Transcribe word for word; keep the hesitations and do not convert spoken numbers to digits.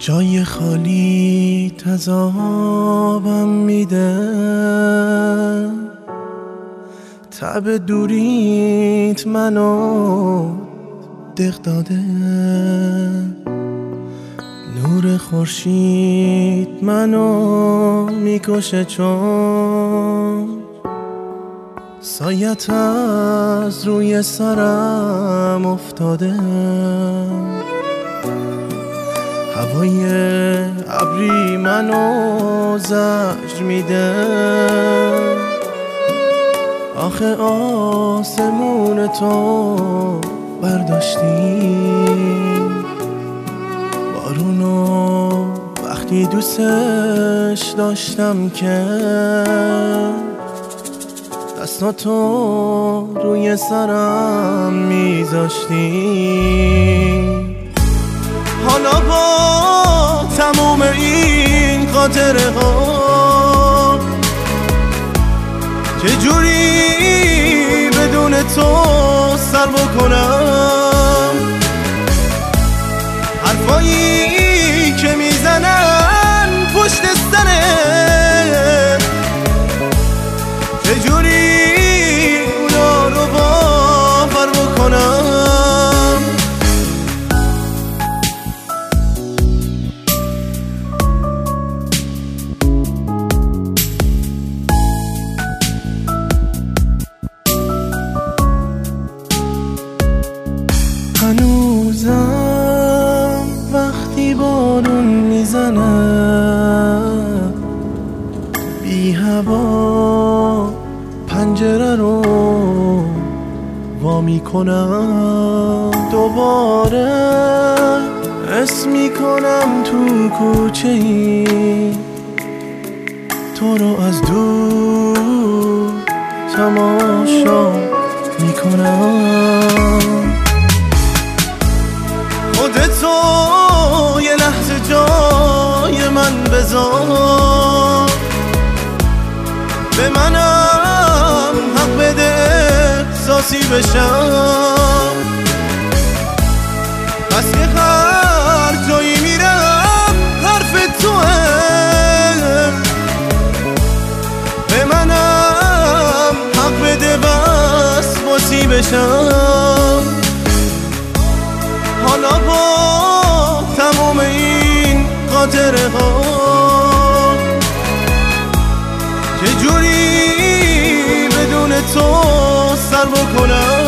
جای خالی تذابم میده، تب دوریت منو دق داده، نور خورشید منو میکشه چون سایت از روی سرم افتاده. هوای ابری منو زجر میده، آخه آسمون تو برداشتی، بارونو وقتی دوستش داشتم که دستاتو روی سرم میذاشتی. حالا با تموم این خاطره ها چجوری بدون تو سر بکنم؟ حرفایی که میزنن پشت سرت چجوری اونا رو باور بکنم؟ هنوزم وقتی بارون میزنه بی هوا پنجره رو وا میکنم، دوباره اسم میکنم تو کوچه ای تو رو از دور تماشا میکنم. خودتو یه لحظه جای من بذار، به منم حق بده احساسی بشم. پس یه هر جایی میرم حرف توه، به منم حق بده بس باسی بشم. حالا با تموم این خاطره ها چجوری بدون تو سر بکنم؟